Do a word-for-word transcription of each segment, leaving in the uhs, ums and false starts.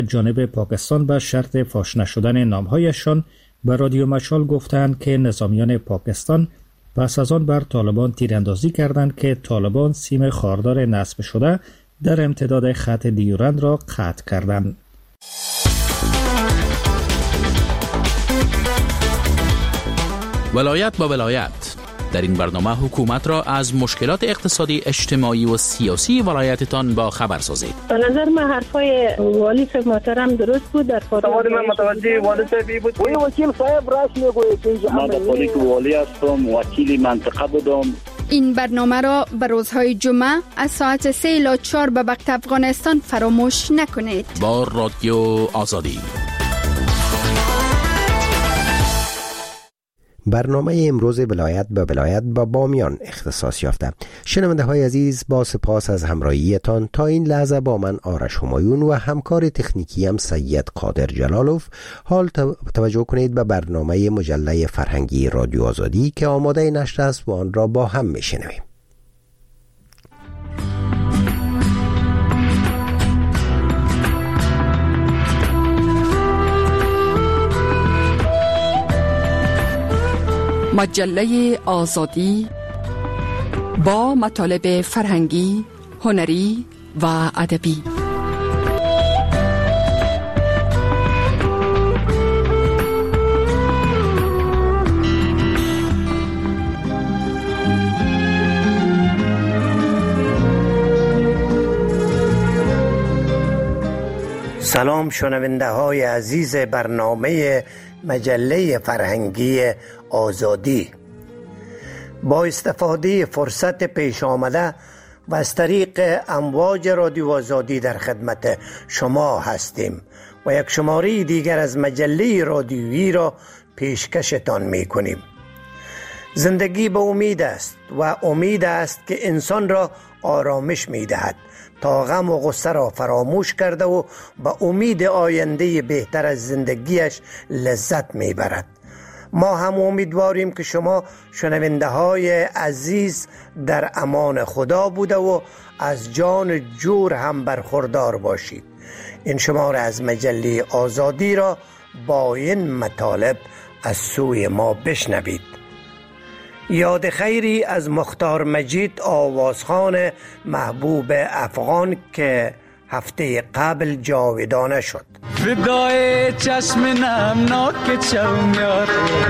جانب پاکستان به شرط فاش نشدن نامهایشان به رادیو مشال گفتند که نظامیان پاکستان پس از آن بر طالبان تیراندازی کردند که طالبان سیم خاردار نصب شده در امتداد خط دیورند را قطع کردند. ولایت با ولایت. در این برنامه حکومت را از مشکلات اقتصادی، اجتماعی و سیاسی ولایتتان با خبر سازید. به نظر من حرفای والی صاحب محترم درست بود. در سوال من متوجه والی صاحبی بود. وی وکیل صاحب راست میگوید که من در که والی هستم، وکیل منطقه بودم. این برنامه را به روزهای جمعه از ساعت سه الی چهار به وقت افغانستان فراموش نکنید. با رادیو آزادی. برنامه امروز ولایت به ولایت با بامیان اختصاص یافته. شنونده های عزیز، با سپاس از همراهیتان تا این لحظه با من آرش همایون و همکار تکنیکی هم سید قادر جلالوف. حال توجه کنید به برنامه مجله فرهنگی رادیو آزادی که آماده نشر است و آن را با هم میشنویم. مجله آزادی با مطالب فرهنگی، هنری و ادبی. سلام شنونده های عزیز برنامه مجله فرهنگی آزادی. با استفاده فرصت پیش آمده و از طریق امواج رادیو آزادی در خدمت شما هستیم و یک شماره دیگر از مجله رادیویی را پیشکشتان می کنیم. زندگی به امید است و امید است که انسان را آرامش می دهد تا غم و غصه را فراموش کرده و به امید آینده بهتر از زندگیش لذت می برد. ما هم امیدواریم که شما شنونده های عزیز در امان خدا بوده و از جان جور هم برخوردار باشید. این شماره از مجله آزادی را با این مطالب از سوی ما بشنوید. یاد خیری از مختار مجید آوازخوان محبوب افغان که هفته قبل جاودانه شد. فدای چشم نمناک چومیار،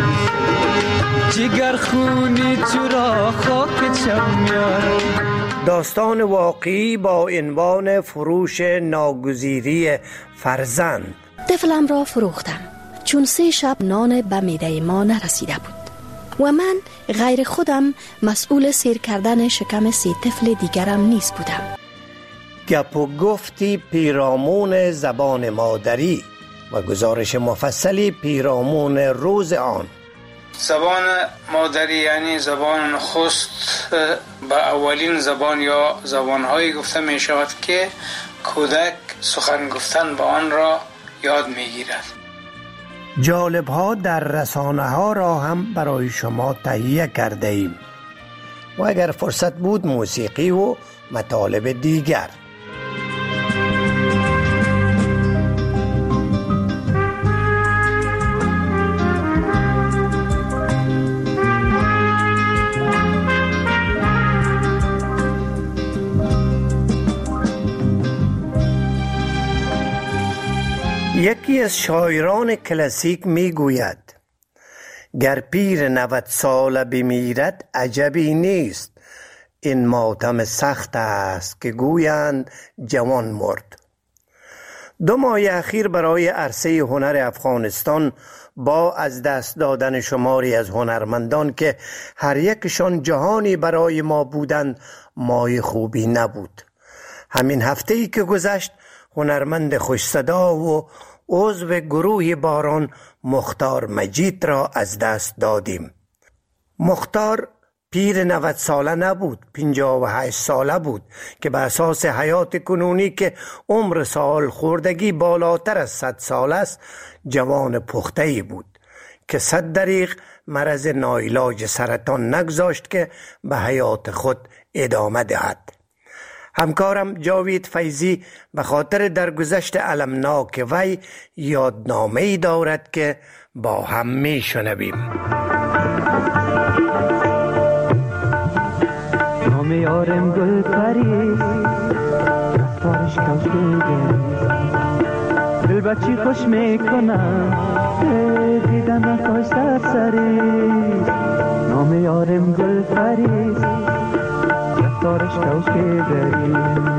جگر خونی چرا خاک چومیار. داستان واقعی با عنوان فروش ناگزیری فرزند. طفلم را فروختم چون سه شب نان به معده ما نرسیده بود و من غیر خودم مسئول سیر کردن شکم سه طفل دیگرم نیز بودم. گپ و گفتی پیرامون زبان مادری و گزارش مفصلی پیرامون روز آن. زبان مادری یعنی زبان نخست به اولین زبان یا زبانهایی گفته می شود که کودک سخن گفتن به آن را یاد می گیرد. جالب ها در رسانه ها را هم برای شما تهیه کرده ایم و اگر فرصت بود موسیقی و مطالب دیگر. یکی از شاعران کلاسیک می گوید گر پیر نود ساله بمیرد عجبی نیست، این ماتم سخت است که گویند جوان مرد. دو ماه اخیر برای عرصه هنر افغانستان با از دست دادن شماری از هنرمندان که هر یکشان جهانی برای ما بودند ماه خوبی نبود. همین هفته ای که گذشت هنرمند خوش صدا و عضو گروه باران مختار مجید را از دست دادیم. مختار پیر نود ساله نبود، پنجاه و هشت ساله بود که به اساس حیات کنونی که عمر سال خوردگی بالاتر از صد سال است جوان پخته‌ای بود که صد دریغ مرض ناعلاج سرطان نگذاشت که به حیات خود ادامه دهد. همکارم جاوید فیضی به خاطر درگذشت المناک وی یادنامه‌ای دارد که با هم میشنویم. نام یارم گل پری رفتارش کوشیده دل بچی خوش میکنم دیدن خوش سرسری. نام یارم گل پری رفتارش کوشیده.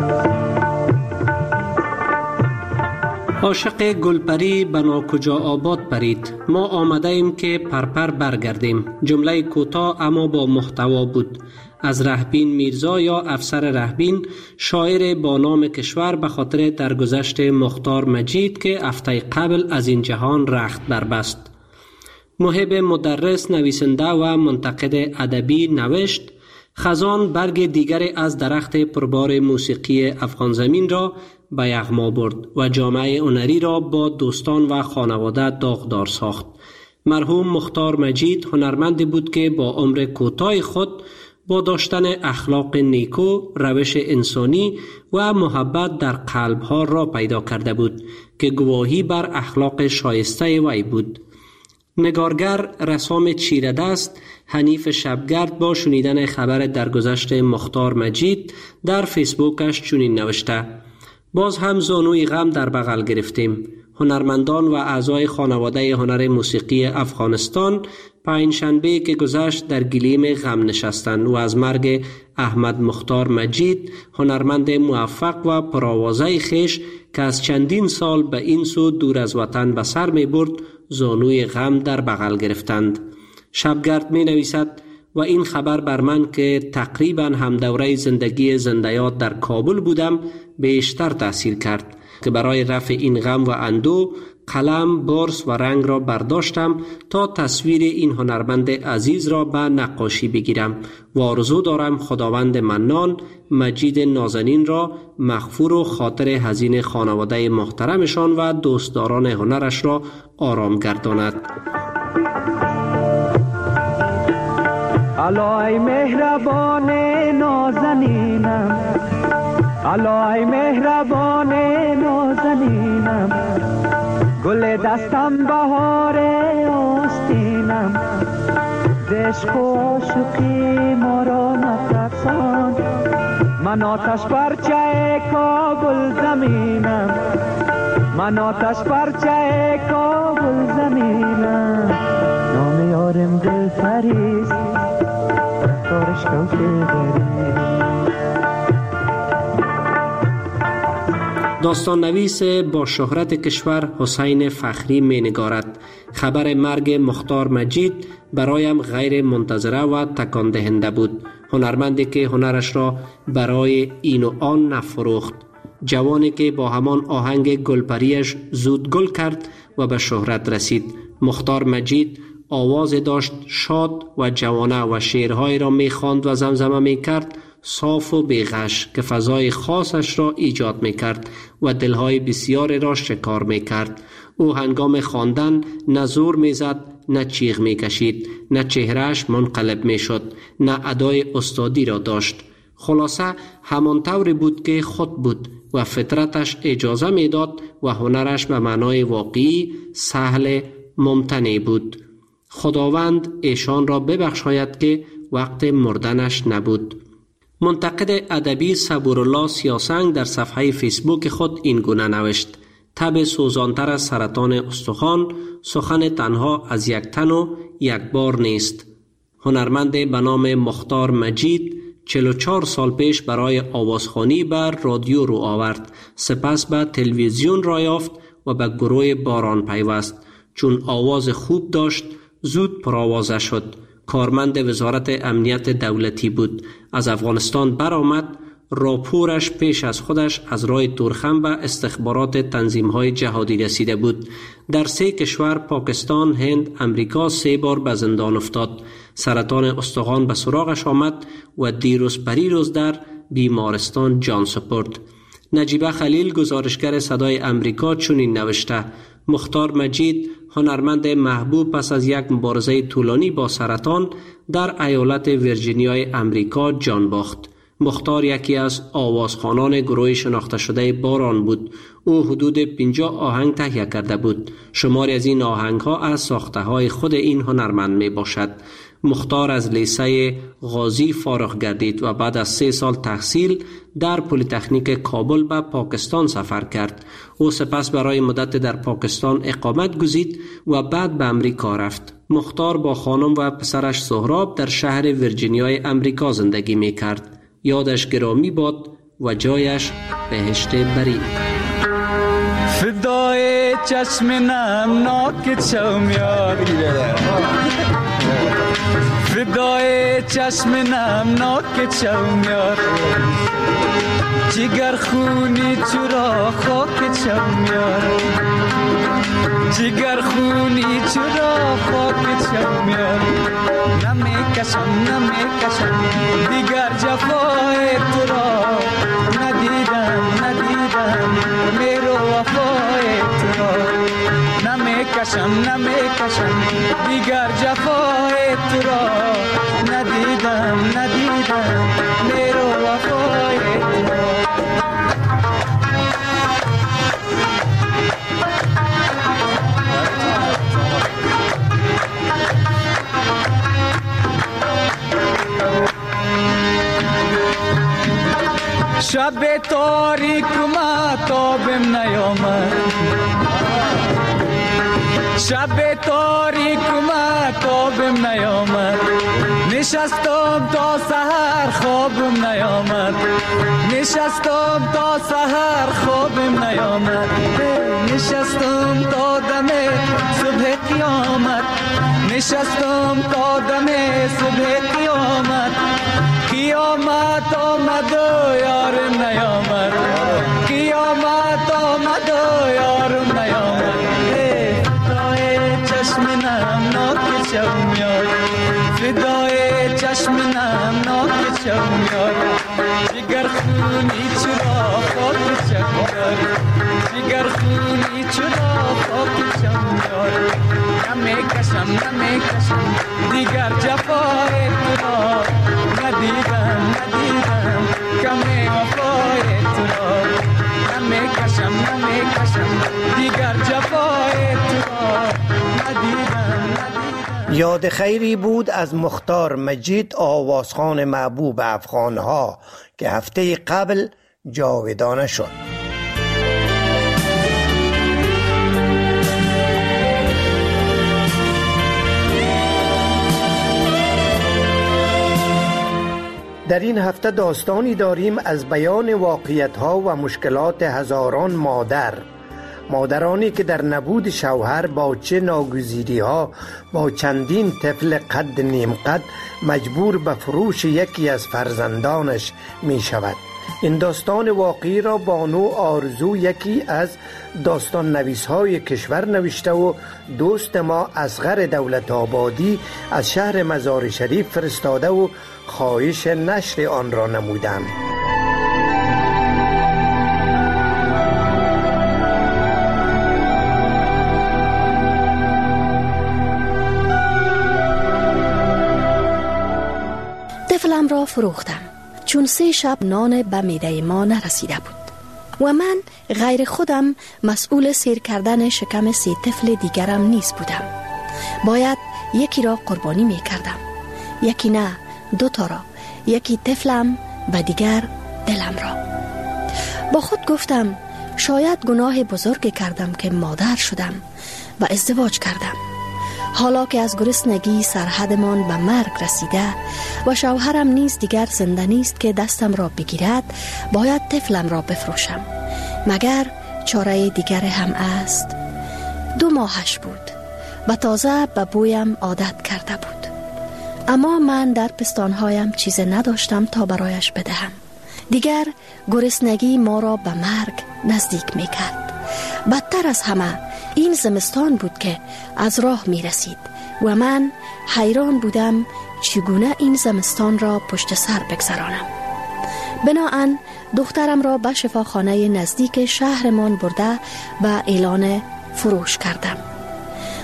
عاشق گلپری بنا کجا آباد پرید، ما آمده ایم که پرپر برگردیم. جمله کوتاه اما با محتوا بود. از رهبین میرزا یا افسر رهبین، شاعر با نام کشور، به خاطر درگذشت مختار مجید که هفته قبل از این جهان رخت بربست. محب مدرس، نویسنده و منتقد ادبی نوشت: خزان برگ دیگری از درخت پربار موسیقی افغان زمین را به یغما برد و جامعه هنری را با دوستان و خانواده داغدار ساخت. مرحوم مختار مجید هنرمندی بود که با عمر کوتاه خود با داشتن اخلاق نیکو، روش انسانی و محبت در قلب‌ها را پیدا کرده بود که گواهی بر اخلاق شایسته وی بود. نگارگر رسام چیره دست حنیف شبگرد با شنیدن خبر درگذشت مختار مجید در فیسبوکش چنین نوشته: باز هم زانوی غم در بغل گرفتیم. هنرمندان و اعضای خانواده هنر موسیقی افغانستان پنجشنبه که گذشت در گلیم غم نشستند و از مرگ احمد مختار مجید، هنرمند موفق و پرآوازه خویش که از چندین سال به این سو دور از وطن به سر می برد، زانوی غم در بغل گرفتند. شبگرد می نویسد: و این خبر بر من که تقریبا هم دوره زندگی زندیات در کابل بودم بیشتر تأثیر کرد که برای رفع این غم و اندو قلم، برس و رنگ را برداشتم تا تصویر این هنرمند عزیز را به نقاشی بگیرم و آرزو دارم خداوند منان مجید نازنین را مغفور و خاطر حزین خانواده محترمشان و دوستداران هنرش را آرام گرداند. الای مهربان نازنینم، الای مهربان نازنینم، گل دستم بهار آستینم، عشق و عاشقی ما را نترسان، من آتش پرچه کابل زمینم، من آتش پرچه کابل زمینم. نام یارم دل فریست رفتارش کوشه داری. داستان نویس با شهرت کشور حسین فخری می نگارد: خبر مرگ مختار مجید برایم غیر منتظره و تکان دهنده بود. هنرمندی که هنرش را برای این و آن نفروخت، جوانی که با همان آهنگ گلپریش زود گل کرد و به شهرت رسید. مختار مجید آواز داشت شاد و جوانه و شعرهایی را می خواند و زمزمه می کرد، صاف و بیغش که فضای خاصش را ایجاد می کرد و دلهای بسیاری را شکار می کرد. او هنگام خواندن نه زور می زد، نه چیغ می کشید، نه چهرهش منقلب می شد، نه ادای استادی را داشت. خلاصه همان طوری بود که خود بود و فطرتش اجازه می داد و هنرش به معنای واقعی سهل ممتنع بود. خداوند ایشان را ببخشاید که وقت مردنش نبود. منتقد ادبی صبورالله سیاسنگ در صفحه فیسبوک خود این گونه نوشت: تب سوزانتر از سرطان استخوان، سخن تنها از یک تن و یک بار نیست. هنرمند به نام مختار مجید چهل و چهار سال پیش برای آوازخوانی بر رادیو رو آورد، سپس به تلویزیون را یافت و به گروه باران پیوست. چون آواز خوب داشت زود پرآوازه شد. کارمند وزارت امنیت دولتی بود. از افغانستان برآمد. راپورش پیش از خودش از راه تورخم و استخبارات تنظیم‌های جهادی رسیده بود. در سه کشور پاکستان، هند، امریکا سه بار به زندان افتاد. سرطان استخوان به سراغش آمد و دیروز پریروز در بیمارستان جان سپرد. نجیبه خلیل گزارشگر صدای امریکا چنین نوشته: مختار مجید هنرمند محبوب پس از یک مبارزه طولانی با سرطان در ایالت ویرجینیای امریکا جان باخت. مختار یکی از آوازخوانان گروه شناخته شده باران بود. او حدود پنجاه آهنگ تهیه کرده بود. شماری از این آهنگ ها از ساخته های خود این هنرمند می باشد. مختار از لیسه غازی فارغ گردید و بعد از سه سال تحصیل در پلی‌تکنیک کابل به پاکستان سفر کرد. او سپس برای مدت در پاکستان اقامت گزید و بعد به امریکا رفت. مختار با خانم و پسرش سهراب در شهر ویرجینیای امریکا زندگی می کرد. یادش گرامی باد و جایش بهشت برین. فدای چشم نمناک چومیار، فدای چشم نمناک چومیار، جگر خونی چرا خاک چومیار، جگر خونی چرا خاک چومیار، نمیکشم نمیکشم دیگر جفای تو را، ندیدم ندیدم میرو وفای تو را، نمیکشم نمیکشم دیگر جفای تو را، ندیدم ندیدم میرو وفای تو را. شب تاریک ماتابم نیامد، شب تاریک ماتابم نیامد، نشستم تا سحر خوابم نیامد، نشستم تا سحر خوابم نیامد، نشستم تا دم صبح قیامت، نشستم تا دم صبح قیامت، قیامت آمد و یارم نیامد، قیامت آمد و یارم نیامد، فدای چشم نمناک چومیار، فدای چشم نمناک چومیار، جگر خونی چرا خاک چومیار، جگر خونی چرا خاک چومیار، نمیکشم نمیکشم دیگر جفای تو را، ندیدم ندیدم کمی وفای تو را، نمیکشم نمیکشم دیگر جفای تو را، ندیدم ندیدم. یاد خیری بود از مختار مجید، آوازخوان محبوب افغانها که هفته قبل جاودانه شد. در این هفته داستانی داریم از بیان واقعیت‌ها و مشکلات هزاران مادر، مادرانی که در نبود شوهر با چه ناگزیری‌ها با چندین طفل قد نیم قد مجبور به فروش یکی از فرزندانش می شود. این داستان واقعی را بانو آرزو، یکی از داستان نویس‌های کشور، نوشته و دوست ما اصغر دولت آبادی از شهر مزار شریف فرستاده و خواهش نشر آن را نمودند. طفلم را فروختم چون سه شب نان به معده ما نرسیده بود و من غیر خودم مسئول سیر کردن شکم سه طفل دیگرم نیز بودم. باید یکی را قربانی می کردم، یکی نه، دو تا را، یکی طفلم و دیگر دلم را. با خود گفتم شاید گناه بزرگی کردم که مادر شدم و ازدواج کردم. حالا که از گرسنگی سرحدمان به مرگ رسیده و شوهرم نیز دیگر زنده نیست که دستم را بگیرد، باید طفلم را بفروشم. مگر چاره دیگر هم است؟ دو ماهش بود و تازه به بویم عادت کرده بود، اما من در پستانهایم چیز نداشتم تا برایش بدهم. دیگر گرسنگی ما را به مرگ نزدیک می کرد. بدتر از همه این زمستان بود که از راه می رسید و من حیران بودم چگونه این زمستان را پشت سر بگذرانم. بناهن دخترم را به شفاخانه نزدیک شهرمان برده و اعلان فروش کردم.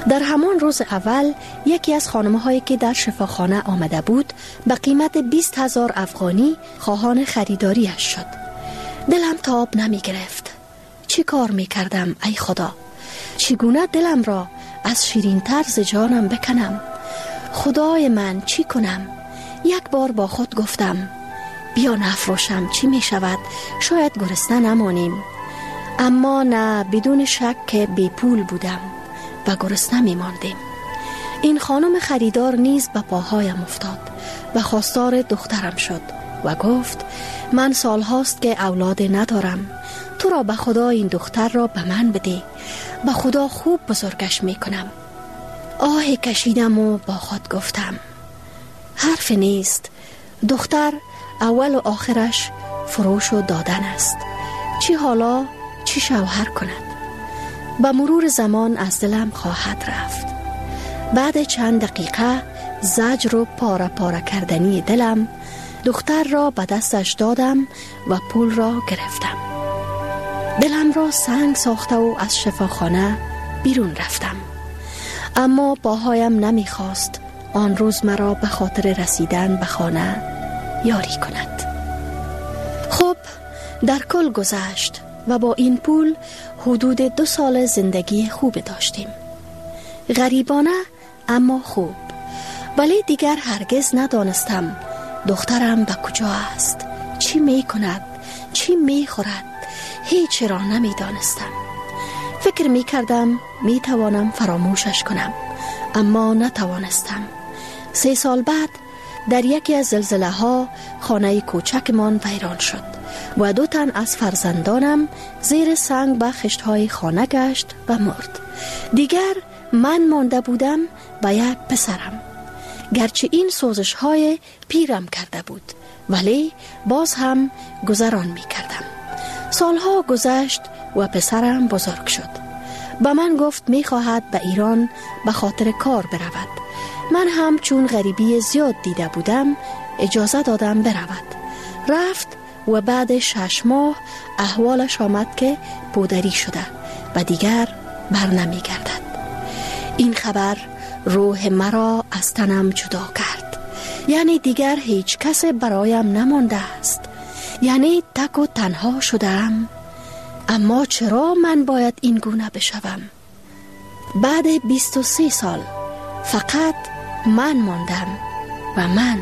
در همان روز اول یکی از خانم‌هایی که در شفاخانه آمده بود به قیمت بیست هزار افغانی خواهان خریداریش شد. دلم تاب نمی گرفت. چی کار می کردم ای خدا؟ چگونه دلم را از شیرین طرز جانم بکنم؟ خدای من چی کنم؟ یک بار با خود گفتم بیا نفروشم، چی می شود؟ شاید گرسنه نمانیم. اما نه، بدون شک که بی پول بودم و گرسنه می ماندیم. این خانم خریدار نیز به پاهایم افتاد و خواستار دخترم شد و گفت من سال هاست که اولاد ندارم، تو را به خدا این دختر را به من بده، به خدا خوب بزرگش می کنم. آهی کشیدم و با خود گفتم حرف نیست، دختر اول و آخرش فروش و دادن است، چی حالا چی شوهر کند؟ به مرور زمان از دلم خواهد رفت. بعد چند دقیقه زجر و پاره پاره کردنی دلم دختر را به دستش دادم و پول را گرفتم. دلم را سنگ ساخته و از شفاخانه بیرون رفتم، اما پاهایم نمیخواست آن روز مرا به خاطر رسیدن به خانه یاری کند. خب در کل گذشت و با این پول حدود دو سال زندگی خوب داشتیم، غریبانه اما خوب. ولی دیگر هرگز ندانستم دخترم به کجا است، چی می کند، چی می خورد، هیچ را نمی دانستم. فکر می کردم می توانم فراموشش کنم، اما نتوانستم. سه سال بعد در یکی از زلزله ها خانه کوچکمان ویران شد و دو تن از فرزندانم زیر سنگ به خشت های خانه گشت و مرد. دیگر من مانده بودم و یک پسرم. گرچه این سوزش های پیرم کرده بود ولی باز هم گذران می کردم. سالها گذشت و پسرم بزرگ شد. به من گفت می خواهد به ایران به خاطر کار برود. من هم چون غریبی زیاد دیده بودم اجازه دادم برود. رفت و بعد شش ماه احوالش آمد که پودری شده و دیگر بر نمی گردد. این خبر روح مرا از تنم جدا کرد. یعنی دیگر هیچ کس برایم نمانده است، یعنی تک و تنها شدم. اما چرا من باید این گونه بشوم؟ بعد بیست و سه سال فقط من ماندم و من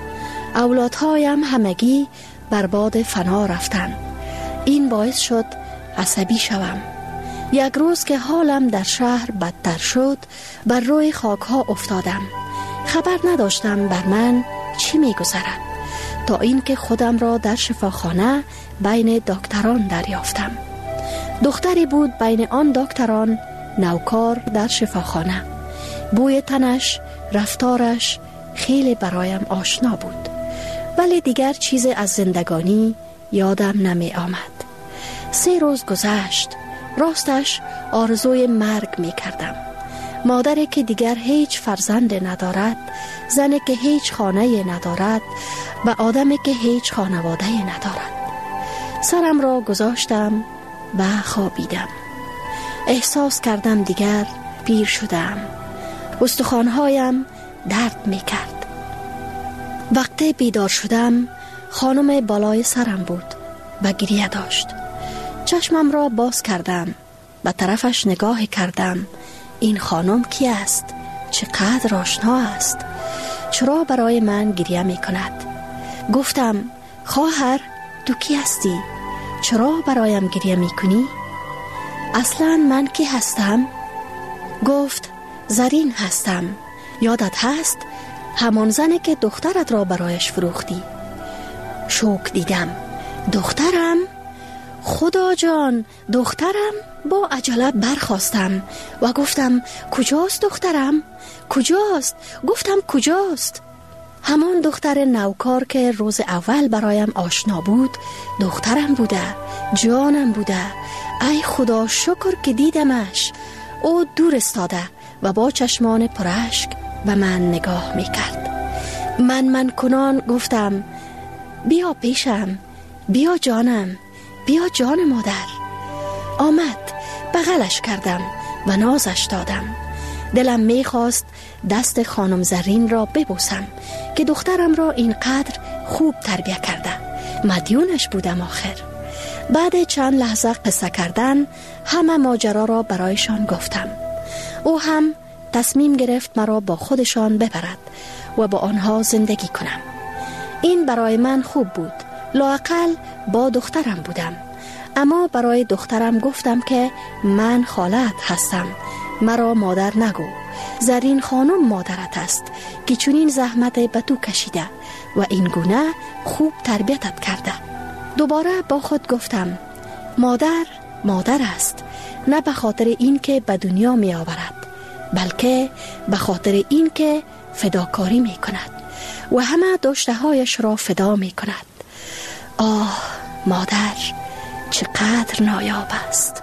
اولادهایم همگی برباد فنا رفتن. این باعث شد عصبی شوم. یک روز که حالم در شهر بدتر شد بر روی خاک ها افتادم. خبر نداشتم بر من چی می گذرد تا اینکه خودم را در شفاخانه بین دکتران دریافتم. دختری بود بین آن دکتران نوکار در شفاخانه. بوی تنش، رفتارش خیلی برایم آشنا بود، ولی دیگر چیز از زندگانی یادم نمی آمد. سه روز گذشت. راستش آرزوی مرگ می کردم. مادری که دیگر هیچ فرزند ندارد، زنی که هیچ خانه ندارد و آدمی که هیچ خانواده ندارد. سرم را گذاشتم و خوابیدم. احساس کردم دیگر پیر شدم. استخوان‌هایم درد می کرد. وقتی بیدار شدم خانم بالای سرم بود و گریه داشت. چشمم را باز کردم، به طرفش نگاه کردم. این خانم کی است؟ چقدر آشنا است؟ چرا برای من گریه می کند؟ گفتم خواهر تو کی هستی؟ چرا برایم گریه می کنی؟ اصلا من کی هستم؟ گفت زرین هستم. یادت هست همان زنی که دخترت را برایش فروختی؟ شوک دیدم. دخترم؟ خدا جان، دخترم؟ با عجله برخاستم و گفتم کجاست دخترم؟ کجاست؟ گفتم کجاست؟ همان دختر نوکار که روز اول برایم آشنا بود دخترم بوده، جانم بوده. ای خدا شکر که دیدمش. او دور استاده و با چشمان پراشک به من نگاه میکرد. من من کنان گفتم بیا پیشم، بیا جانم، بیا جان مادر. آمد، بغلش کردم و نازش دادم. دلم میخواست دست خانم زرین را ببوسم که دخترم را اینقدر خوب تربیه کرده. مدیونش بودم آخر. بعد چند لحظه قصه کردن همه ماجرا را برایشان گفتم. او هم تصمیم گرفت مرا با خودشان ببرد و با آنها زندگی کنم. این برای من خوب بود. لااقل با دخترم بودم. اما برای دخترم گفتم که من خالت هستم، مرا مادر نگو. زرین خانم مادرت است که چنین زحمت به تو کشیده و این گونه خوب تربیتت کرده. دوباره با خود گفتم مادر مادر است، نه به خاطر این که به دنیا می آورد، بلکه به خاطر این که فداکاری می کند و همه داشته هایش را فدا می کند. آه مادر چقدر نایاب است.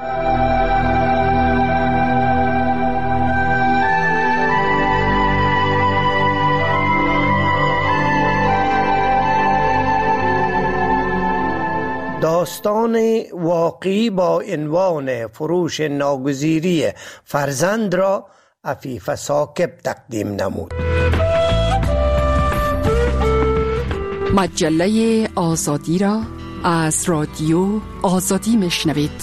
داستان واقعی با عنوان فروش ناگزیری فرزند را عفیف ثاقب تقدیم نمود. مجله آزادی را از رادیو آزادی میشنوید.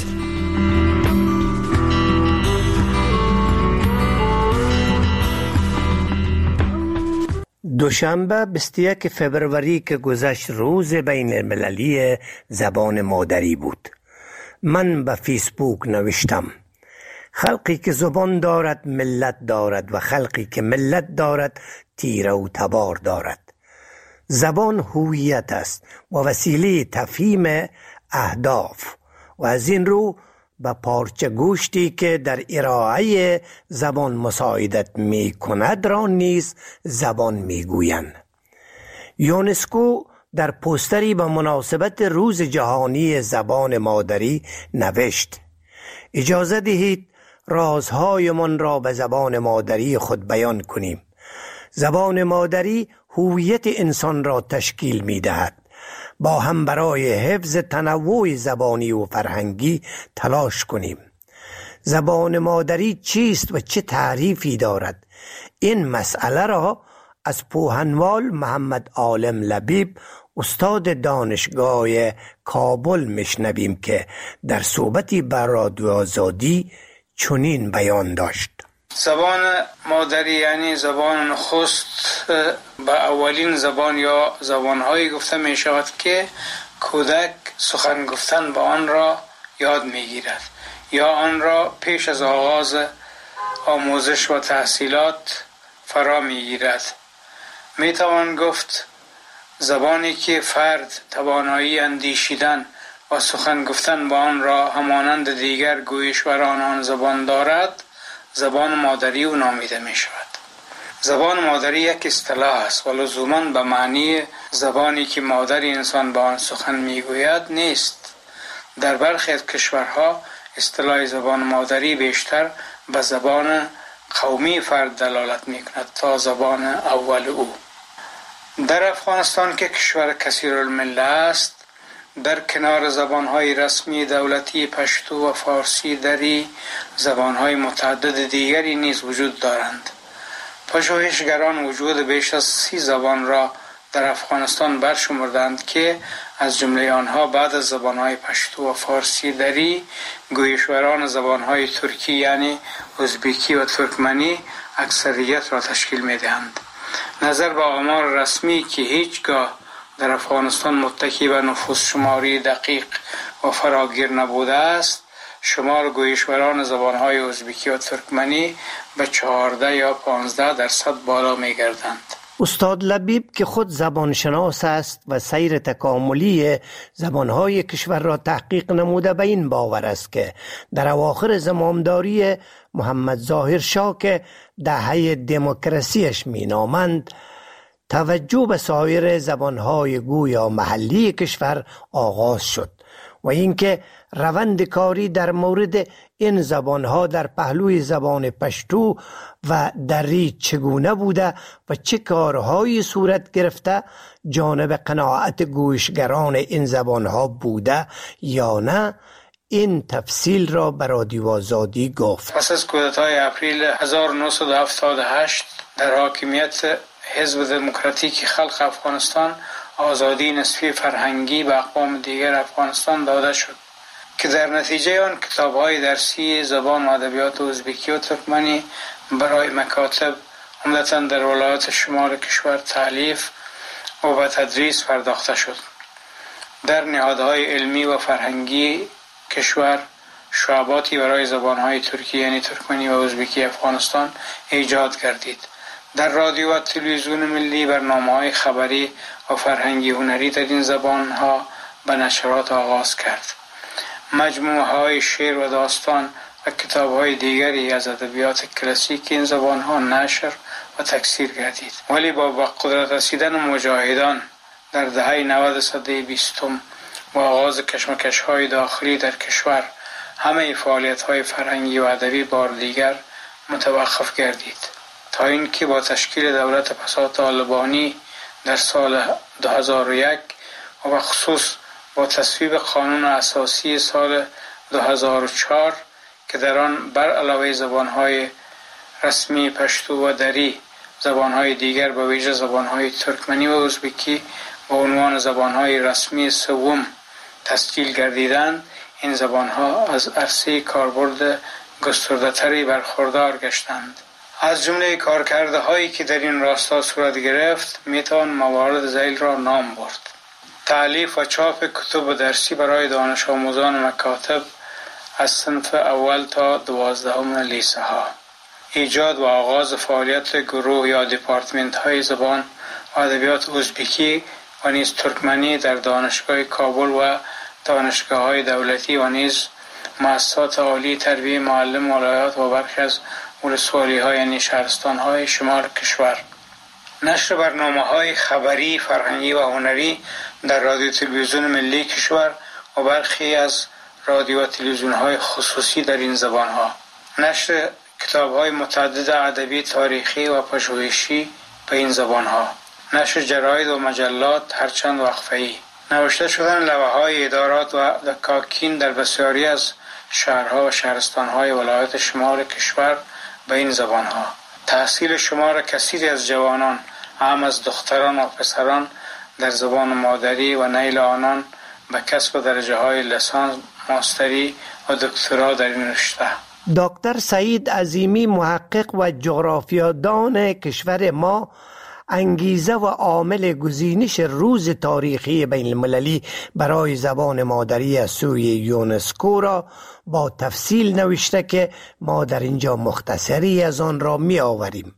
دوشنبه بیست و یک فوریه که گذشت روز بین المللی زبان مادری بود. من به فیسبوک نوشتم خلقی که زبان دارد ملت دارد و خلقی که ملت دارد تیره و تبار دارد. زبان هویت است و وسیله تفهیم اهداف و از این رو به پارچه گوشتی که در ارائه زبان مساعدت می کند را نیز زبان می گویند. یونسکو در پوستری به مناسبت روز جهانی زبان مادری نوشت اجازه دهید رازهایمان را به زبان مادری خود بیان کنیم. زبان مادری هویت انسان را تشکیل می دهد. با هم برای حفظ تنوع زبانی و فرهنگی تلاش کنیم. زبان مادری چیست و چه تعریفی دارد؟ این مسئله را از پوهنوال محمد عالم لبیب استاد دانشگاه کابل میشنویم که در صحبتی بر رادیو آزادی چنین بیان داشت. زبان مادری یعنی زبان نخست به اولین زبان یا زبانهایی گفته می شود که کودک سخن گفتن با آن را یاد می گیرد یا آن را پیش از آغاز آموزش و تحصیلات فرا می گیرد. می توان گفت زبانی که فرد توانایی اندیشیدن و سخن گفتن با آن را همانند دیگر گویشوران آن زبان دارد زبان مادری او نامیده می شود. زبان مادری یک اصطلاح است و لزوماً به معنی زبانی که مادر انسان با آن سخن می گوید نیست. در برخی از کشورها اصطلاح زبان مادری بیشتر به زبان قومی فرد دلالت می کند تا زبان اول او. در افغانستان که کشور کثیرالملت است، در کنار زبانهای رسمی دولتی پشتو و فارسی دری زبانهای متعدد دیگری نیز وجود دارند. پژوهشگران وجود بیش از سی زبان را در افغانستان برشمردند که از جمله آنها بعد از زبانهای پشتو و فارسی دری گویشوران زبانهای ترکی یعنی ازبکی و ترکمنی اکثریت را تشکیل می‌دهند. نظر به آمار رسمی که هیچگاه در افغانستان متکی به نفوس شماری دقیق و فراگیر نبوده است، شمار گویشوران زبانهای ازبکی و ترکمنی به چهارده یا پانزده درصد بالا می گردند. استاد لبیب که خود زبانشناس است و سیر تکاملی زبانهای کشور را تحقیق نموده به این باور است که در اواخر زمامداری محمد ظاهر شاه که دهه دموکراسیش می نامند، توجه به سایر زبانهای گویا محلی کشور آغاز شد و اینکه روند کاری در مورد این زبانها در پهلوی زبان پشتو و دری چگونه بوده و چه کارهایی صورت گرفته جانب قناعت گوشگران این زبانها بوده یا نه، این تفصیل را به رادیو آزادی گفت. پس از کودتای اپریل هزار و نهصد و هفتاد و هشت در حاکمیت حزب دموکراتیک خلق افغانستان آزادی نسبی فرهنگی به اقوام دیگر افغانستان داده شد که در نتیجه آن کتاب‌های درسی زبان و ادبیات ازبکی و ترکمنی برای مکاتب عمدتاً در ولایات شمال کشور تألیف و به تدریس پرداخته شد. در نهادهای علمی و فرهنگی کشور شعباتی برای زبانهای ترکی یعنی ترکمنی و ازبکی افغانستان ایجاد گردید. در رادیو و تلویزیون ملی برنامه‌های خبری و فرهنگی هنری در این زبانها به نشرات آغاز کرد. مجموعه‌های شعر و داستان و کتاب‌های دیگری از ادبیات کلاسیک این زبان‌ها نشر و تکثیر گردید. ولی با به قدرت رسیدن مجاهدان در دهه نود سده بیستم و آغاز کشمکش‌های داخلی در کشور همه فعالیت‌های فرهنگی و ادبی بار دیگر متوقف گردید تا اینکه با تشکیل دولت پسا طالبانی در سال دو هزار و یک و به خصوص با تصویب قانون اساسی سال دو هزار و چهار که در آن بر علاوه زبان‌های رسمی پشتو و دری زبان‌های دیگر به ویژه زبان‌های ترکمنی و ازبکی با عنوان زبان‌های رسمی سوم تسجیل گردیدند، این زبان‌ها از عرصه کاربرد گسترده‌تری برخوردار گشتند. از جمله کارکرده‌هایی که در این راستا صورت گرفت میتوان موارد ذیل را نام برد: تألیف و چاپ کتب درسی برای دانش آموزان مکاتب از صنف اول تا دوازدهم لیسه ها، ایجاد و آغاز فعالیت گروه یا دپارتمنت های زبان و ادبیات ازبکی و نیز ترکمنی در دانشگاه کابل و دانشگاه های دولتی و نیز مؤسسات عالی تربیت معلم ولایات و برخی از ولسوالی های یعنی شهرستان های شمال کشور. نشر برنامه های خبری، فرهنگی و هنری در رادیو تلویزیون ملی کشور و برخی از رادیو و تلویزیون های خصوصی در این زبان ها. نشر کتاب های متعدد ادبی، تاریخی و پژوهشی به این زبان ها. نشر جراید و مجلات هرچند وقفه‌ای. نوشته شدن لوحه های ادارات و دکاکین در بسیاری از شهرها و شهرستان های ولایات شمال کشور به این زبان ها. تحصیل شمار کثیری از جوانان، هم از دختران و پسران، در زبان مادری و نیل آنان به کسب درجه های لیسانس، ماستری و دکترا در این رشته. دکتر سعید عظیمی، محقق و جغرافیادان کشور ما، انگیزه و عامل گزینش روز تاریخی بین المللی برای زبان مادری از سوی یونسکو را با تفصیل نوشته که ما در اینجا مختصری از آن را می آوریم.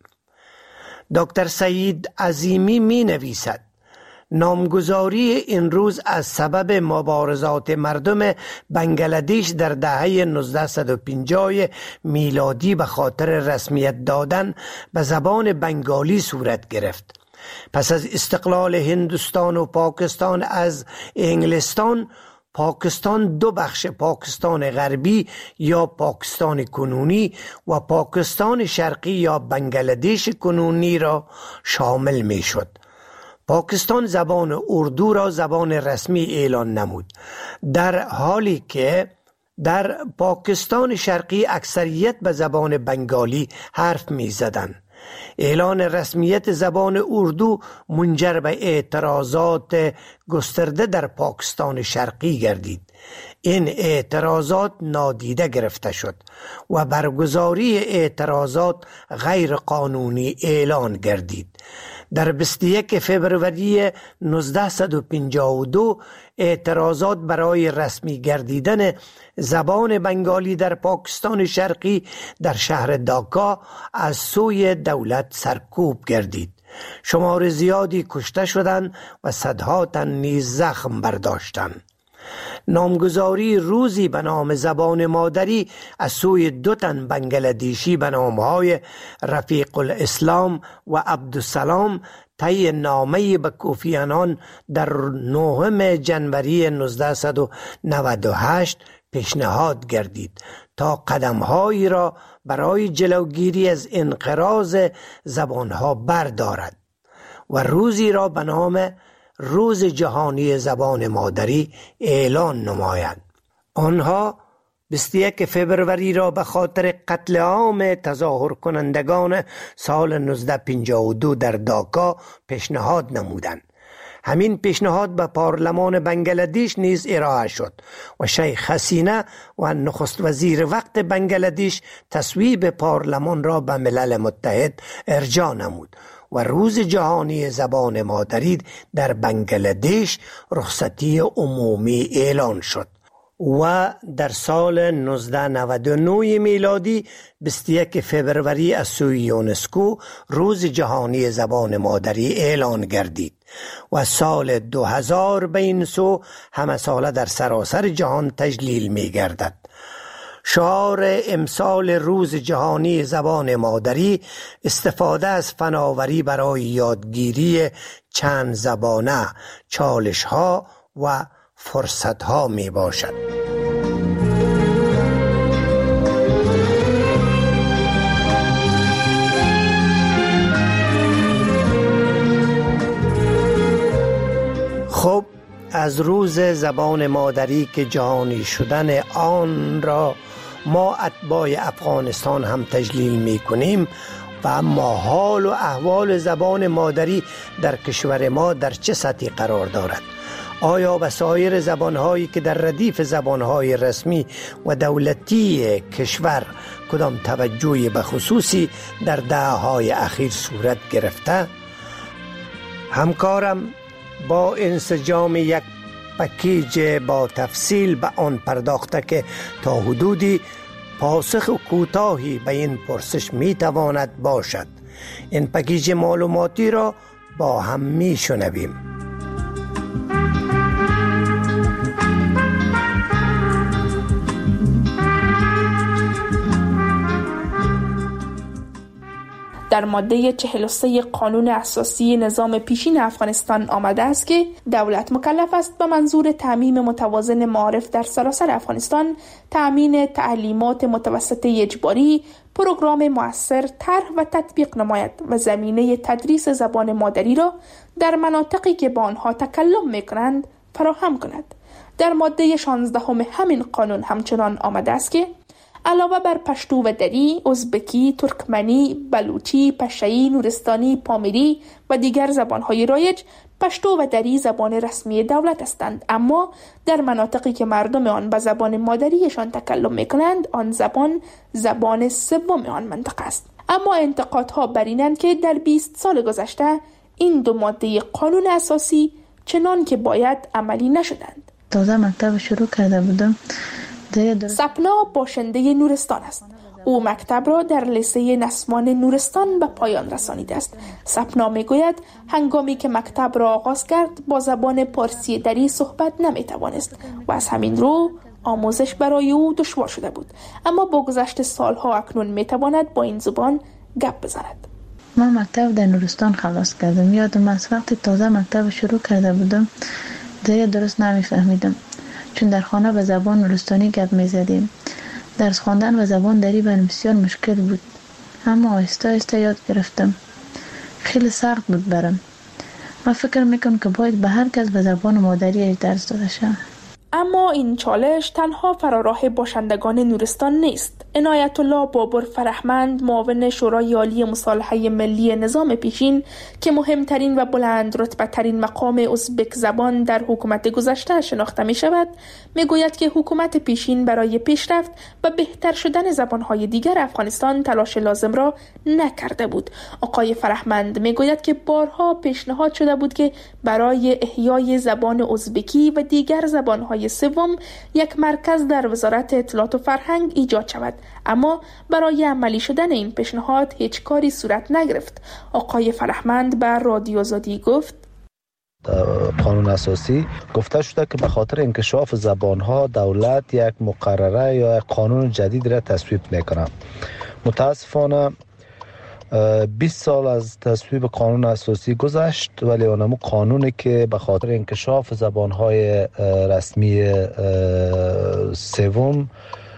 دکتر سعید عظیمی می نویسد: نامگذاری این روز از سبب مبارزات مردم بنگلادش در دهه نوزده و پنجاه میلادی به خاطر رسمیت دادن به زبان بنگالی صورت گرفت. پس از استقلال هندوستان و پاکستان از انگلستان، پاکستان دو بخش پاکستان غربی یا پاکستان کنونی و پاکستان شرقی یا بنگلادش کنونی را شامل می شد. پاکستان زبان اردو را زبان رسمی اعلان نمود، در حالی که در پاکستان شرقی اکثریت به زبان بنگالی حرف می زدند. اعلان رسمیت زبان اردو منجر به اعتراضات گسترده در پاکستان شرقی گردید. این اعتراضات نادیده گرفته شد و برگزاری اعتراضات غیر قانونی اعلان گردید. در بیست و یک فوریه نوزده و پنجاه و دو اعتراضات برای رسمی گردیدن زبان بنگالی در پاکستان شرقی در شهر داکا از سوی دولت سرکوب گردید. شمار زیادی کشته شدند و صدها تن نیز زخم برداشتند. نامگذاری روزی به نام زبان مادری از سوی دو تن بنگلادیشی به نامهای رفیق الاسلام و عبدالسلام طی نامه‌ای به کوفی عنان در نهم ژانویه نوزده و نود و هشت پیشنهاد گردید تا قدم‌هایی را برای جلوگیری از انقراض زبانها بردارد و روزی را به نام روز جهانی زبان مادری اعلان نمایند. آنها بیست و یک فوریه را به خاطر قتل عام تظاهر کنندگان سال نوزده پنجاه و دو در داکا پیشنهاد نمودند. همین پیشنهاد به پارلمان بنگلادیش نیز ارائه شد و شیخ حسینه و نخست وزیر وقت بنگلادیش تصویب پارلمان را به ملل متحد ارجاع نمود و روز جهانی زبان مادری در بنگلادیش رخصتی عمومی اعلان شد و در سال نوزده نود و نه میلادی بیست و یک فوریه از سوی یونسکو روز جهانی زبان مادری اعلان گردید و سال دو هزار به این سو همه ساله در سراسر جهان تجلیل می گردد. شعار امسال روز جهانی زبان مادری استفاده از فناوری برای یادگیری چند زبانه، چالش ها و فرصت ها می باشد. خب از روز زبان مادری که جهانی شدن آن را ما اتباع افغانستان هم تجلیل می کنیم و اما حال و احوال زبان مادری در کشور ما در چه سطحی قرار دارد؟ آیا به سایر زبانهایی که در ردیف زبانهای رسمی و دولتی کشور کدام توجهی به خصوصی در دهه‌های اخیر صورت گرفته؟ همکارم با انسجام یک پکیج با تفصیل به آن پرداخته که تا حدودی پاسخ کوتاهی به این پرسش می تواند باشد. این پکیج معلوماتی را با هم می شنویم. در ماده چهل و سه قانون اساسی نظام پیشین افغانستان آمده است که دولت مکلف است به منظور تعمیم متوازن معارف در سراسر افغانستان تأمین تعلیمات متوسطه اجباری، پروگرام مؤثر طرح و تطبیق نماید و زمینه تدریس زبان مادری را در مناطقی که با آنها تکلم می‌کنند فراهم کند. در ماده شانزده همین قانون همچنان آمده است که علاوه بر پشتو و دری، ازبکی، ترکمنی، بلوچی، پشه‌ای، نورستانی، پامیری و دیگر زبانهای رایج، پشتو و دری زبان رسمی دولت هستند، اما در مناطقی که مردم آن به زبان مادریشان تکلم می‌کنند، آن زبان زبان سوم آن منطقه است. اما انتقادها بر اینند که در بیست سال گذشته این دو ماده قانون اساسی چنان که باید عملی نشدند. تازه مکتب شروع کرده بودم. سپنا باشنده نورستان است. او مکتب را در لیسه نسمان نورستان به پایان رسانیده است. سپنا میگوید هنگامی که مکتب را آغاز کرد با زبان پارسی دری صحبت نمیتوانست و از همین رو آموزش برای او دشوار شده بود، اما با گذشت سالها اکنون میتواند با این زبان گپ بزند. من مکتب در نورستان خلاص کردم. یادم از وقتی تازه مکتب شروع کرده بودم دیگه درست نمیفهمیدم، چون در خانه به زبان نورستانی گپ میزدیم. درس خواندن به زبان دری برام بسیار مشکل بود، اما آهسته آهسته یاد گرفتم. خیلی سخت بود برام. من فکر میکنم که باید به هر کس به زبان مادریش درس داده شود. اما این چالش تنها فراراه باشندگان نورستان نیست. عنایت الله بابر فرهمند، معاون شورای عالی مصالحه ملی نظام پیشین که مهمترین و بلند رتبه ترین مقام ازبک زبان در حکومت گذشته شناخته می شود، می گوید که حکومت پیشین برای پیشرفت و بهتر شدن زبانهای دیگر افغانستان تلاش لازم را نکرده بود. آقای فرهمند می گوید که بارها پیشنهاد شده بود که برای احیای زبان ازبکی و دیگر زبانهای سوم یک مرکز در وزارت اطلاعات و فرهنگ ایجاد شود، اما برای عملی شدن این پیشنهاد هیچ کاری صورت نگرفت. آقای فرهمند بر رادیو آزادی گفت: قانون اساسی گفته شده که به خاطر انکشاف زبانها دولت یک مقرره یا یک قانون جدید را تصویب میکنه. متاسفانه بیست سال از تصویب قانون اساسی گذشت، ولی اونمو قانونی که به خاطر انکشاف زبانهای رسمی سوم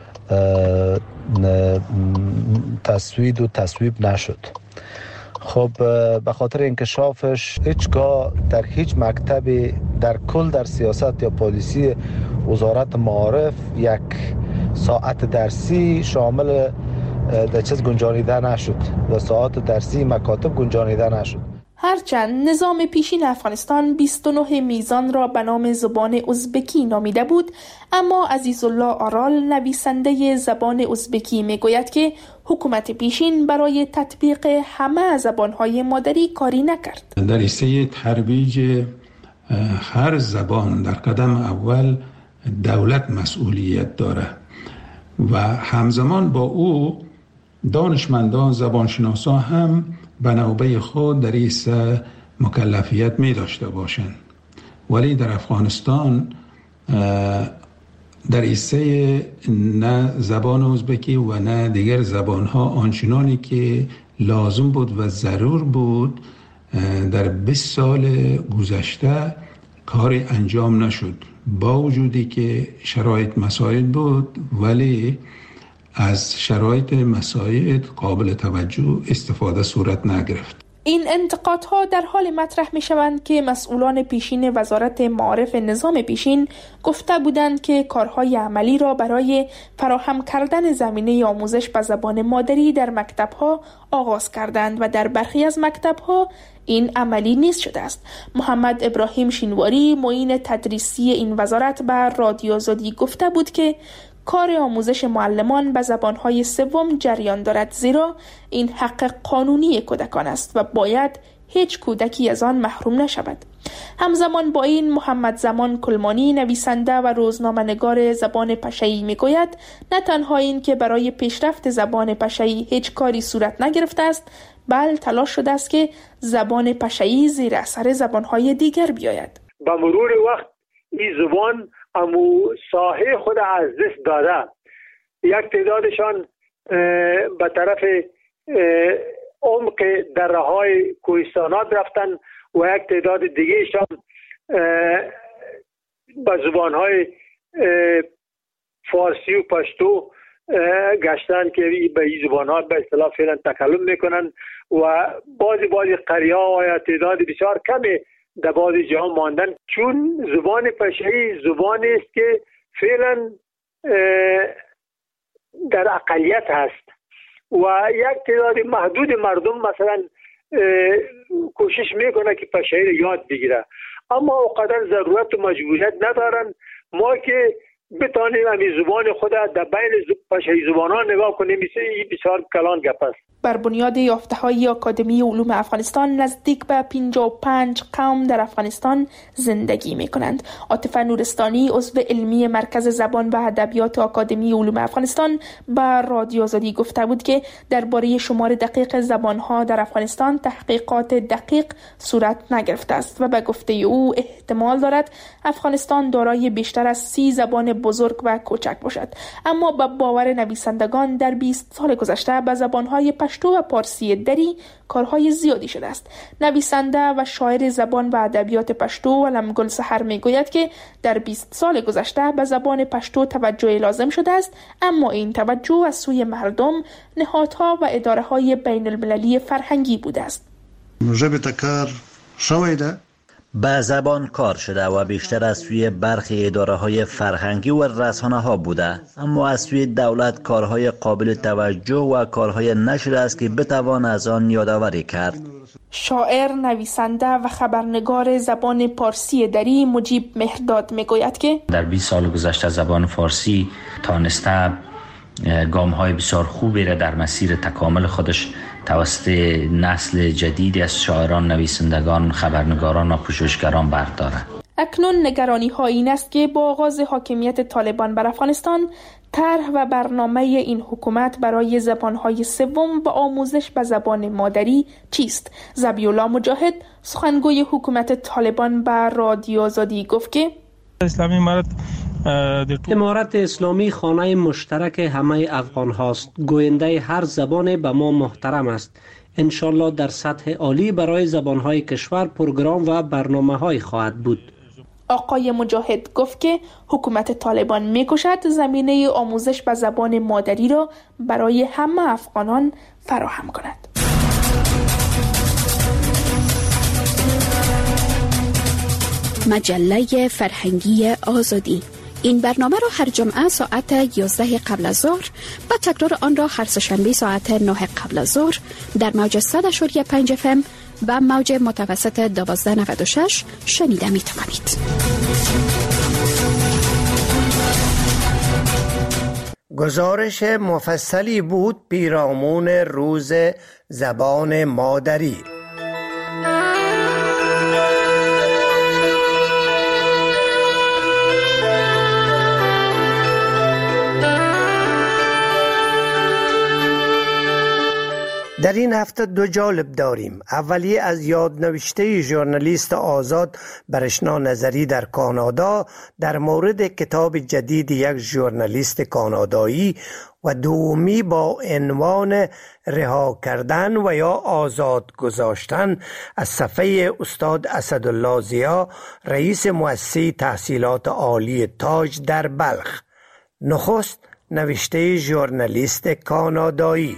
تصویب و تصویب نشد. خب به خاطر انکشافش هیچگاه در هیچ مکتبی در کل در سیاست یا پالیسی وزارت معارف یک ساعت درسی شامل در چیز گنجانیده نشد و ساعت درسی مکاتب گنجانیده نشد. هرچند نظام پیشین افغانستان بیست و نه میزان را به نام زبان ازبکی نامیده بود، اما عزیزالله آرال نویسنده زبان ازبکی میگوید که حکومت پیشین برای تطبیق همه زبانهای مادری کاری نکرد. در حصه ترویج هر زبان در قدم اول دولت مسئولیت داره و همزمان با او دانشمندان زبانشناسا هم به نوبه خود در این مکلفیت می داشته باشند. ولی در افغانستان در ایسه نه زبان ازبکی و نه دیگر زبانها آنچنانی که لازم بود و ضرور بود در بیست سال گذشته کاری انجام نشد، با وجودی که شرایط مساعد بود ولی از شرایط مساعد قابل توجه استفاده صورت نگرفت. این انتقادها در حال مطرح می شوند که مسئولان پیشین وزارت معارف نظام پیشین گفته بودند که کارهای عملی را برای فراهم کردن زمینه آموزش به زبان مادری در مکتبها آغاز کردند و در برخی از مکتبها این عملی نیست شده است. محمد ابراهیم شینواری معین تدریسی این وزارت به رادیو آزادی گفته بود که کار آموزش معلمان به زبانهای سوم جریان دارد، زیرا این حق قانونی کودکان است و باید هیچ کودکی از آن محروم نشود. همزمان با این محمد زمان کلمانی نویسنده و روزنامه‌نگار زبان پشه‌ای میگوید نه تنها این که برای پیشرفت زبان پشه‌ای هیچ کاری صورت نگرفته است، بل تلاش شده است که زبان پشه‌ای زیر اثر زبانهای دیگر بیاید. با مرور وقت این زبان امو ساحه خود از دست داده، یک تعدادشان به طرف عمق دره های کوهستانات رفتن و یک تعداد دیگهشان به زبان های فارسی و پشتو گشتن که به این زبان ها به اصطلاح فعلا تکلم میکنن و بعضی بعضی قریه ها یا تعداد بسیار کمی در بعضی جاها ماندن، چون زبان پشه‌ای زبانی است که فعلا در اقلیت هست و یک تعداد محدود مردم مثلا کوشش میکنه که پشه‌ای رو یاد بگیره، اما اوقدر ضرورت و مجبوریت ندارن. ما که بتانیم همین زبان خود در بین پشه‌ای زبانان نگاه کنیم، این بسیار کلان گپ است. بر بنیاد یافته‌های آکادمی علوم افغانستان نزدیک به پنجاه و پنج قوم در افغانستان زندگی می‌کنند. عاطفه نورستانی عضو علمی مرکز زبان و ادبیات آکادمی علوم افغانستان به رادیو آزادی گفته بود که درباره شمار دقیق زبان‌ها در افغانستان تحقیقات دقیق صورت نگرفته است و به گفته او احتمال دارد افغانستان دارای بیشتر از سی زبان بزرگ و کوچک باشد، اما به باور نویسندگان در بیست سال گذشته به زبان‌های پشتو و پارسی دری کارهای زیادی شده است. نویسنده و شاعر زبان و ادبیات پشتو علم گل سحر میگوید که در بیست سال گذشته به زبان پشتو توجه لازم شده است، اما این توجه از سوی مردم، نهادها و اداره‌های بین المللی فرهنگی بوده است. ژبه تکار شویده به زبان کار شده و بیشتر از سوی برخی اداره‌های فرهنگی و رسانه‌ها بوده، اما از سوی دولت کارهای قابل توجه و کارهای نشده است که بتوان از آن یادآوری کرد. شاعر، نویسنده و خبرنگار زبان پارسی دری مجیب مهرداد میگوید که در بیست سال گذشته زبان فارسی تانسته گام‌های بسیار خوبی را در مسیر تکامل خودش توسط نسل جدیدی از شاعران، نویسندگان، خبرنگاران و پژوهشگران بردارد. اکنون نگرانی ها این است که با آغاز حاکمیت طالبان بر افغانستان، طرح و برنامه این حکومت برای زبانهای سوم و آموزش به زبان مادری چیست؟ ذبیح‌الله مجاهد، سخنگوی حکومت طالبان به رادیو آزادی گفت که اسلامی امارت امارت اسلامی خانه مشترک همه افغان هاست. گوینده هر زبان به ما محترم است. انشالله در سطح عالی برای زبانهای کشور پروگرام و برنامه های خواهد بود. آقای مجاهد گفت که حکومت طالبان می‌کوشد زمینه آموزش به زبان مادری را برای همه افغانان فراهم کند. مجله فرهنگی آزادی، این برنامه را هر جمعه ساعت یازده قبل از ظهر و تکرار آن را هر سه‌شنبه ساعت نه قبل از ظهر در موج صد و پنج اف ام و موج متوسط دوازده نود و شش شنیده می توانید. گزارش مفصلی بود پیرامون روز زبان مادری. در این هفته دو جالب داریم. اولی از یادنوشته ژورنالیست آزاد برشنا نظری در کانادا در مورد کتاب جدید یک ژورنالیست کانادایی و دومی با عنوان رها کردن و یا آزاد گذاشتن از صفحه استاد اسدالله ضیا، رئیس مؤسسه تحصیلات عالی تاج در بلخ. نخست نوشته ژورنالیست کانادایی.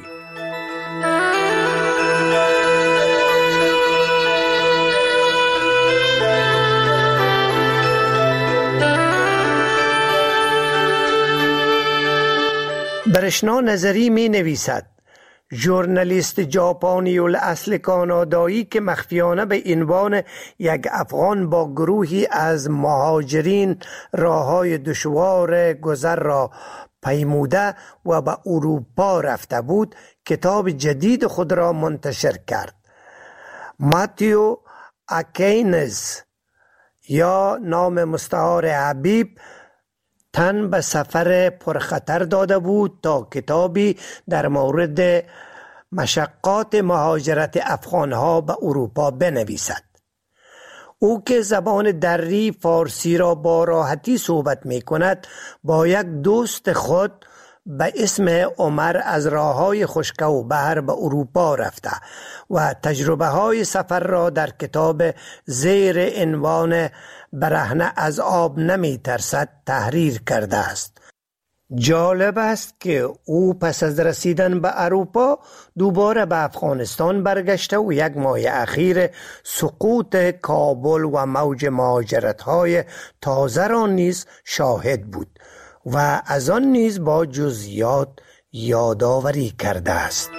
برشنا نظری می نویسد ژورنالیست ژاپنی الاصل کانادایی که مخفیانه به عنوان یک افغان با گروهی از مهاجرین راههای دشوار گذر را پیموده و به اروپا رفته بود، کتاب جدید خود را منتشر کرد. ماتیو اکینز یا نام مستعار حبیب تن به سفر پرخطر داده بود تا کتابی در مورد مشقات مهاجرت افغانها به اروپا بنویسد. او که زبان دری فارسی را با راحتی صحبت می کند، با یک دوست خود به اسم عمر از راههای خشک و بحر به اروپا رفته و تجربه های سفر را در کتاب زیر عنوان برهنه از آب نمی ترسد تحریر کرده است. جالب است که او پس از رسیدن به اروپا دوباره به افغانستان برگشته و یک ماه اخیر سقوط کابل و موج مهاجرت های تازه را نیز شاهد بود و از آن نیز با جزئیات یادآوری کرده است.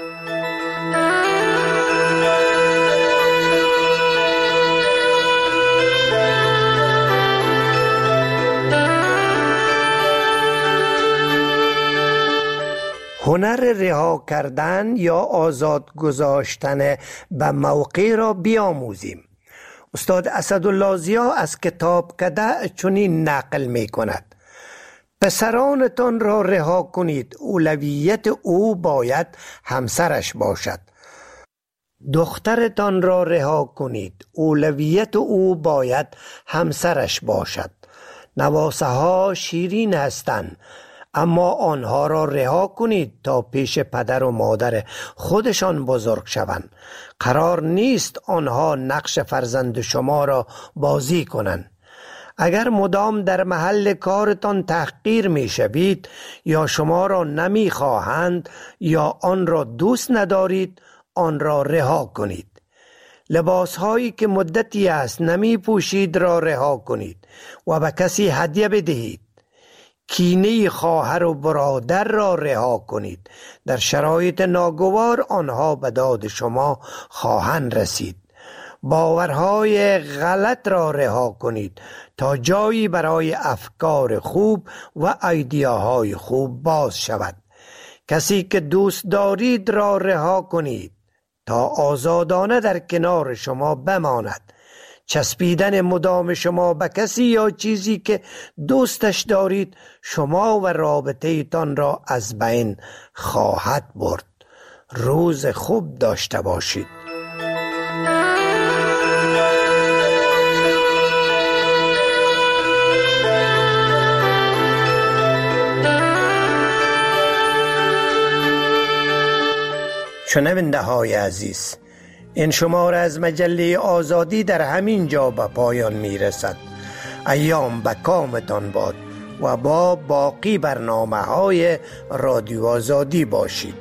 هنر رها کردن یا آزاد گذاشتن به موقع را بیاموزیم. استاد اسدالله ضیا از کتاب کده چنین نقل می کند: پسرانتان را رها کنید، اولویت او باید همسرش باشد. دخترتان را رها کنید، اولویت او باید همسرش باشد. نواسه ها شیرین هستند، اما آنها را رها کنید تا پیش پدر و مادر خودشان بزرگ شوند. قرار نیست آنها نقش فرزند شما را بازی کنند. اگر مدام در محل کارتان تحقیر می شوید یا شما را نمی خواهند یا آن را دوست ندارید، آن را رها کنید. لباس هایی که مدتی است نمی پوشید را رها کنید و به کسی هدیه بدهید. کینه خواهر و برادر را رها کنید. در شرایط ناگوار آنها به داد شما خواهند رسید. باورهای غلط را رها کنید تا جایی برای افکار خوب و ایدیاهای خوب باز شود. کسی که دوست دارید را رها کنید تا آزادانه در کنار شما بماند. چسبیدن مدام شما به کسی یا چیزی که دوستش دارید شما و رابطه ایتان را از بین خواهد برد. روز خوب داشته باشید. شنونده های عزیز، این شماره از مجله آزادی در همین جا به پایان می رسد. ایام به کامتان باد و با باقی برنامه های رادیو آزادی باشید.